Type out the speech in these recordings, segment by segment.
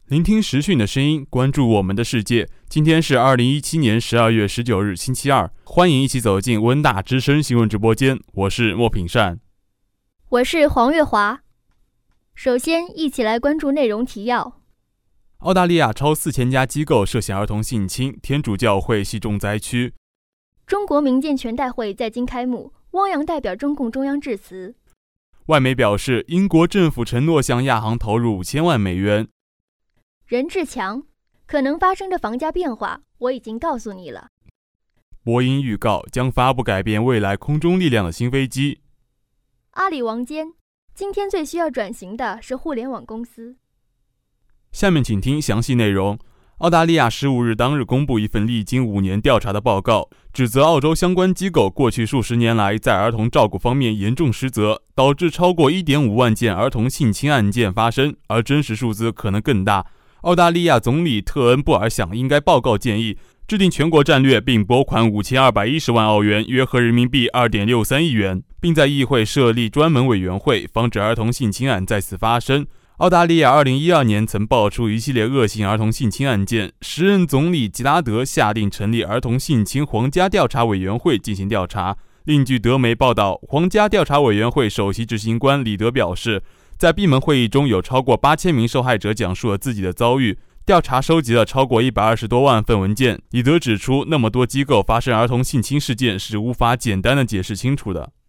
聆听时讯的声音，关注我们的世界。今天是2017年12月19日，星期二。欢迎一起走进温大之声新闻直播间，我是莫品善， 我是黄月华。首先，一起来关注内容提要。 澳大利亚超4000家机构涉嫌儿童性侵，天主教会系重灾区。 中国民建全代会在京开幕，汪洋代表中共中央致辞。 外媒表示，英国政府承诺向亚航投入5000万美元。 任志强，可能发生的房价变化，我已经告诉你了。 波音预告将发布改变未来空中力量的新飞机。 阿里王坚，今天最需要转型的是互联网公司。 下面请听详细内容。澳大利亚15日当日公布一份历经5年调查的报告，指责澳洲相关机构过去数十年来在儿童照顾方面严重失责，导致超过 1.5 万件儿童性侵案件发生，而真实数字可能更大。澳大利亚总理特恩布尔想应该报告建议，制定全国战略，并拨款5210万澳元，约合人民币 2.63 亿元，并在议会设立专门委员会，防止儿童性侵案再次发生。澳大利亚2012年曾爆出一系列恶性儿童性侵案件，时任总理吉拉德下令成立儿童性侵皇家调查委员会进行调查。另据德媒报道，皇家调查委员会首席执行官李德表示，在闭门会议中有超过8000名受害者讲述了自己的遭遇，调查收集了超过120多万份文件。李德指出，那么多机构发生儿童性侵事件是无法简单的解释清楚的。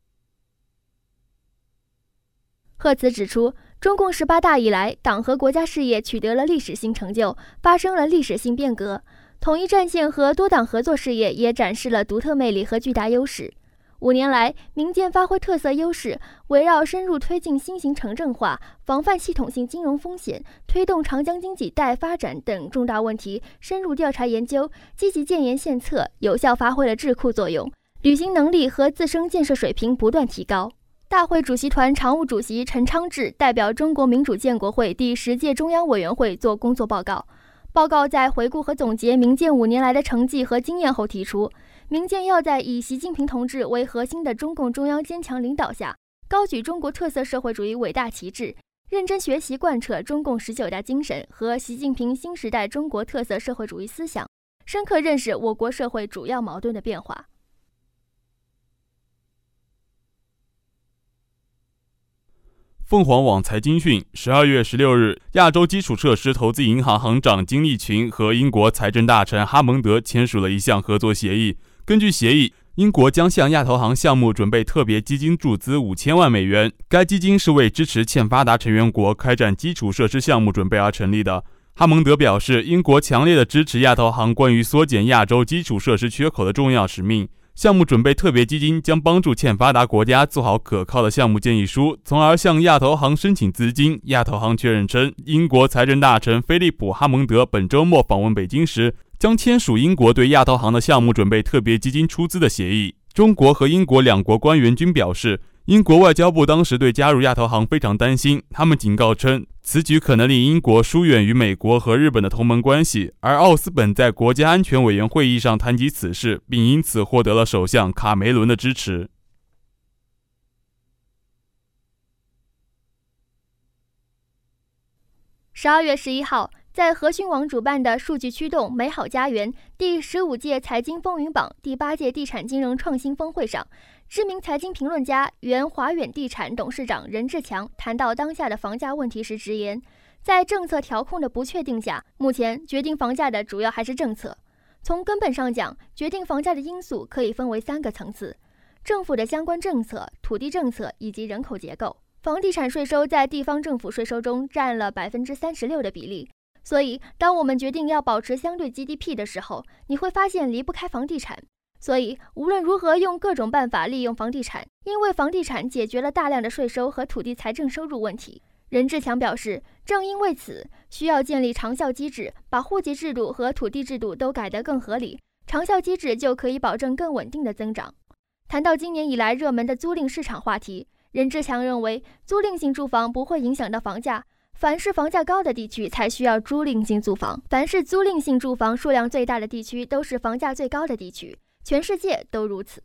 贺词指出，中共18大以来，党和国家事业取得了历史性成就，发生了历史性变革，统一战线和多党合作事业也展示了独特魅力和巨大优势。5年来，民建发挥特色优势，围绕深入推进新型城镇化、防范系统性金融风险、推动长江经济带发展等重大问题深入调查研究，积极建言献策，有效发挥了智库作用，履行能力和自身建设水平不断提高。大会主席团常务主席陈昌志代表中国民主建国会第10届中央委员会作工作报告。报告在回顾和总结民建5年来的成绩和经验后提出，民建要在以习近平同志为核心的中共中央坚强领导下，高举中国特色社会主义伟大旗帜，认真学习贯彻中共19大精神和习近平新时代中国特色社会主义思想，深刻认识我国社会主要矛盾的变化。 凤凰网财经讯12月16日，亚洲基础设施投资银行行长金立群和英国财政大臣哈蒙德签署了一项合作协议。根据协议，英国将向亚投行项目准备特别基金注资5000万美元，该基金是为支持欠发达成员国开展基础设施项目准备而成立的。哈蒙德表示，英国强烈地支持亚投行关于缩减亚洲基础设施缺口的重要使命。项目准备特别基金将帮助欠发达国家做好可靠的项目建议书，从而向亚投行申请资金。亚投行确认称，英国财政大臣菲利普·哈蒙德本周末访问北京时，将签署英国对亚投行的项目准备特别基金出资的协议。中国和英国两国官员均表示，英国外交部当时对加入亚投行非常担心，他们警告称，此举可能令英国疏远与美国和日本的同盟关系。而奥斯本在国家安全委员会议上谈及此事，并因此获得了首相卡梅伦的支持。 12月11号，在和讯网主办的数据驱动美好家园第15届财经风云榜第8届地产金融创新峰会上，知名财经评论家、原华远地产董事长任志强谈到当下的房价问题时直言，在政策调控的不确定下，目前决定房价的主要还是政策。从根本上讲，决定房价的因素可以分为3个层次：政府的相关政策、土地政策以及人口结构。房地产税收在地方政府税收中占了 36% 的比例，所以当我们决定要保持相对 GDP 的时候，你会发现离不开房地产。所以无论如何用各种办法利用房地产，因为房地产解决了大量的税收和土地财政收入问题。任志强表示，正因为此，需要建立长效机制，把户籍制度和土地制度都改得更合理，长效机制就可以保证更稳定的增长。谈到今年以来热门的租赁市场话题，任志强认为，租赁性住房不会影响到房价，凡是房价高的地区才需要租赁性住房，凡是租赁性住房数量最大的地区都是房价最高的地区，全世界都如此。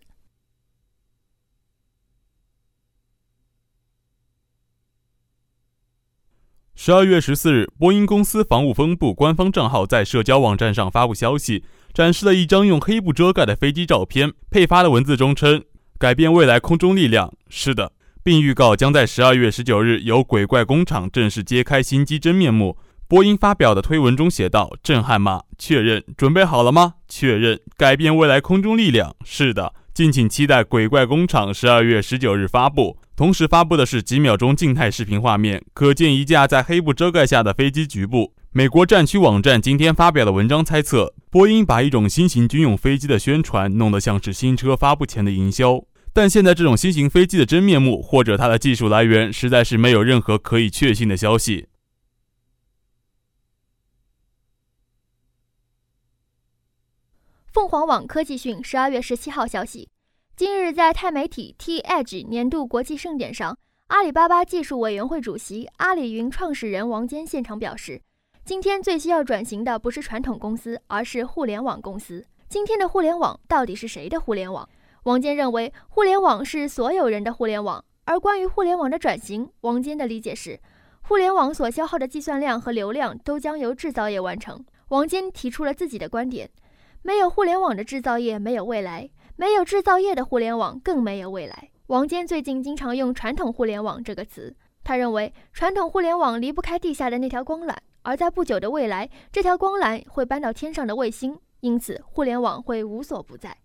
12月14日，波音公司防务分部官方账号在社交网站上发布消息，展示了一张用黑布遮盖的飞机照片，配发的文字中称改变未来空中力量，是的，并预告将在12月19日由鬼怪工厂正式揭开新机真面目。波音发表的推文中写道：震撼吗？确认。准备好了吗？确认。改变未来空中力量，是的。敬请期待鬼怪工厂12月19日发布。同时发布的是几秒钟静态视频画面，可见一架在黑布遮盖下的飞机局部。美国战区网站今天发表的文章猜测，波音把一种新型军用飞机的宣传弄得像是新车发布前的营销，但现在这种新型飞机的真面目或者它的技术来源实在是没有任何可以确信的消息。 凤凰网科技讯12月17号消息，今日在钛媒体 T-Edge 年度国际盛典上，阿里巴巴技术委员会主席、阿里云创始人王坚现场表示，今天最需要转型的不是传统公司，而是互联网公司。今天的互联网到底是谁的互联网？王坚认为，互联网是所有人的互联网。而关于互联网的转型，王坚的理解是，互联网所消耗的计算量和流量都将由制造业完成。王坚提出了自己的观点，没有互联网的制造业没有未来，没有制造业的互联网更没有未来。王坚最近经常用传统互联网这个词，他认为传统互联网离不开地下的那条光缆，而在不久的未来，这条光缆会搬到天上的卫星，因此互联网会无所不在。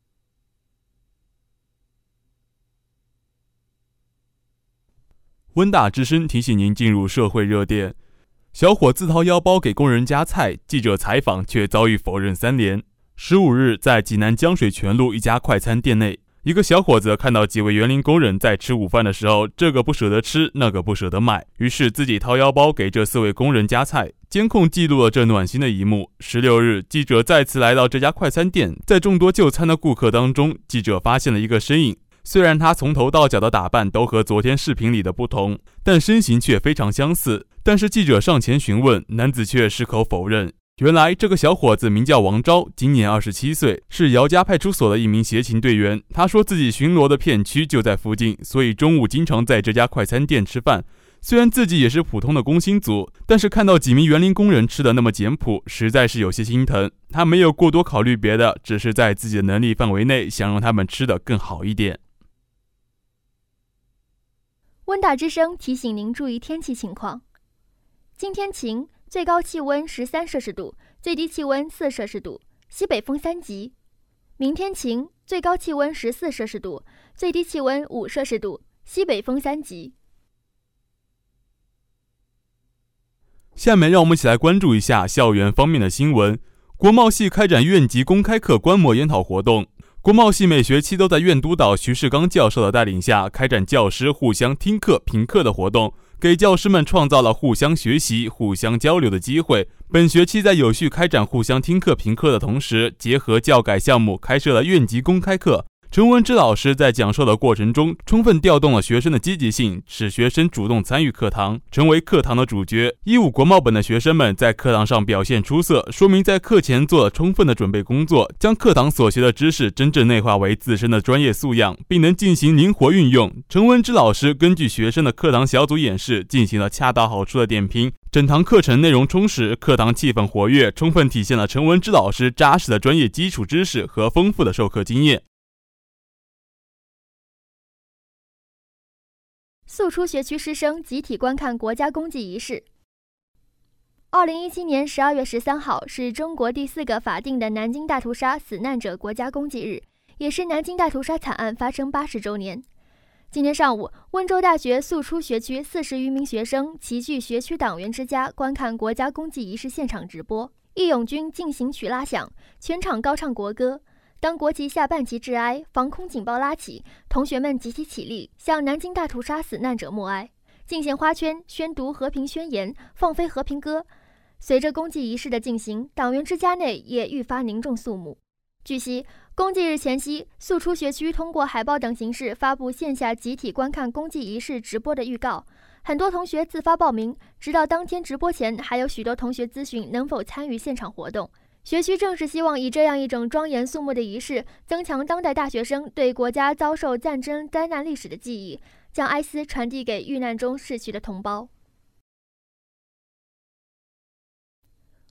温大之声提醒您进入社会热点：小伙自掏腰包给工人夹菜，记者采访却遭遇否认3连。15日，在济南江水泉路一家快餐店内，一个小伙子看到几位园林工人在吃午饭的时候，这个不舍得吃，那个不舍得买，于是自己掏腰包给这4位工人夹菜。监控记录了这暖心的一幕。16日，记者再次来到这家快餐店，在众多就餐的顾客当中，记者发现了一个身影。虽然他从头到脚的打扮都和昨天视频里的不同，但身形却非常相似。但是记者上前询问，男子却矢口否认。原来这个小伙子名叫王昭，今年27岁，是姚家派出所的一名协勤队员。他说自己巡逻的片区就在附近，所以中午经常在这家快餐店吃饭。虽然自己也是普通的工薪族，但是看到几名园林工人吃的那么简朴，实在是有些心疼。他没有过多考虑别的，只是在自己的能力范围内，想让他们吃得更好一点。 温大之声提醒您注意天气情况：今天晴，最高气温13摄氏度，最低气温4摄氏度，西北风3级。明天晴，最高气温14摄氏度，最低气温5摄氏度，西北风3级。 下面让我们一起来关注一下校园方面的新闻。国贸系开展院级公开课观摩研讨活动。国贸系每学期都在院督导徐世刚教授的带领下，开展教师互相听课评课的活动，给教师们创造了互相学习、互相交流的机会。本学期在有序开展互相听课评课的同时，结合教改项目开设了院级公开课。陈文之老师在讲授的过程中，充分调动了学生的积极性，使学生主动参与课堂，成为课堂的主角。15国贸本的学生们在课堂上表现出色，说明在课前做了充分的准备工作，将课堂所学的知识真正内化为自身的专业素养，并能进行灵活运用。陈文之老师根据学生的课堂小组演示，进行了恰到好处的点评。整堂课程内容充实，课堂气氛活跃，充分体现了陈文之老师扎实的专业基础知识和丰富的授课经验。 速出学区师生集体观看国家公祭仪式。2017年12月13号是中国第4个法定的南京大屠杀死难者国家公祭日，也是南京大屠杀惨案发生80周年。今天上午，温州大学速出学区40余名学生齐聚学区党员之家观看国家公祭仪式现场直播，义勇军进行曲拉响，全场高唱国歌。当国旗下半旗致哀，防空警报拉起，同学们集体起立，向南京大屠杀死难者默哀，敬献花圈，宣读和平宣言，放飞和平歌。随着公祭仪式的进行，党员之家内也愈发凝重肃穆。据悉，公祭日前夕，速出学区通过海报等形式发布线下集体观看公祭仪式直播的预告，很多同学自发报名，直到当天直播前，还有许多同学咨询能否参与现场活动。学区正是希望以这样一种庄严肃穆的仪式，增强当代大学生对国家遭受战争灾难历史的记忆，将哀思传递给遇难中逝去的同胞。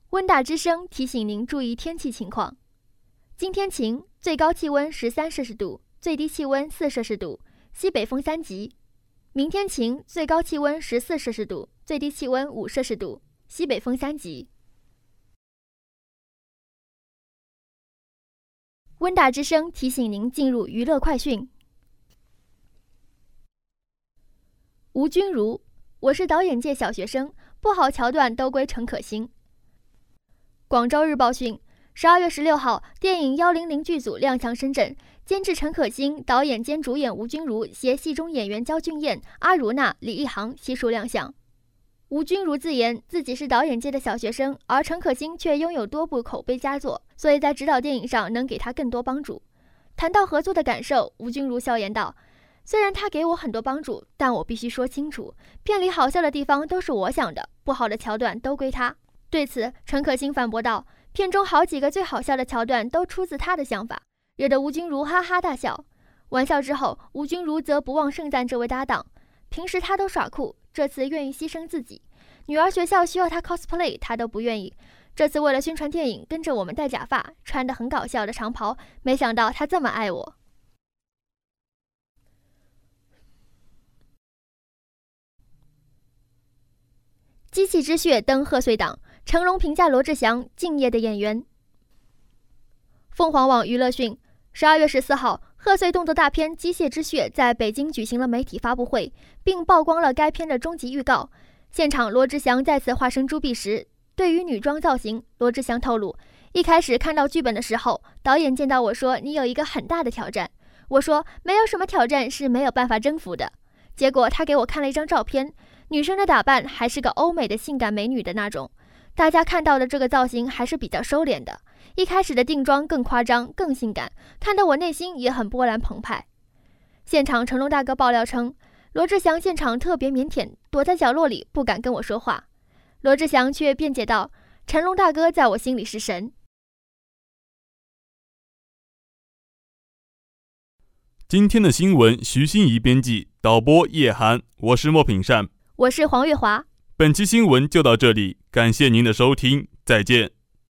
温大之声提醒您注意天气情况。今天晴，最高气温13摄氏度，最低气温4摄氏度，西北风3级。明天晴，最高气温14摄氏度，最低气温5摄氏度，西北风3级。温大之声提醒您进入娱乐快讯。吴君如，我是导演界小学生，不好桥段都归陈可辛。广州日报讯，12月16号，电影100剧组亮相深圳，监制陈可辛，导演兼主演吴君如携戏中演员焦俊艳、阿如娜、李一航悉数亮相。吴君如自言自己是导演界的小学生，而陈可辛却拥有多部口碑佳作，所以在指导电影上能给他更多帮助。谈到合作的感受，吴君如笑言道：“虽然他给我很多帮助，但我必须说清楚，片里好笑的地方都是我想的，不好的桥段都归他。”对此，陈可辛反驳道：“片中好几个最好笑的桥段都出自他的想法，惹得吴君如哈哈大笑。”玩笑之后，吴君如则不忘盛赞这位搭档，平时他都耍酷，这次愿意牺牲自己。女儿学校需要他 cosplay， 他都不愿意。这次为了宣传电影，跟着我们戴假发，穿得很搞笑的长袍，没想到他这么爱我。机器之血登贺岁档，成龙评价罗志祥敬业的演员。凤凰网娱乐讯，12月14号，贺岁动作大片《机械之血》在北京举行了媒体发布会，并曝光了该片的终极预告。现场，罗志祥再次化身朱碧石。对于女装造型，罗志祥透露，一开始看到剧本的时候，导演见到我说：“你有一个很大的挑战。”我说：“没有什么挑战是没有办法征服的。”结果他给我看了一张照片，女生的打扮还是个欧美的性感美女的那种。大家看到的这个造型还是比较收敛的，一开始的定妆更夸张、更性感，看得我内心也很波澜澎湃。现场成龙大哥爆料称，罗志祥现场特别腼腆，躲在角落里不敢跟我说话。罗志祥却辩解道：“成龙大哥在我心里是神。” 今天的新闻，徐欣怡编辑，导播叶涵，我是莫品善， 我是黄月华。 本期新闻就到这里，感谢您的收听，再见。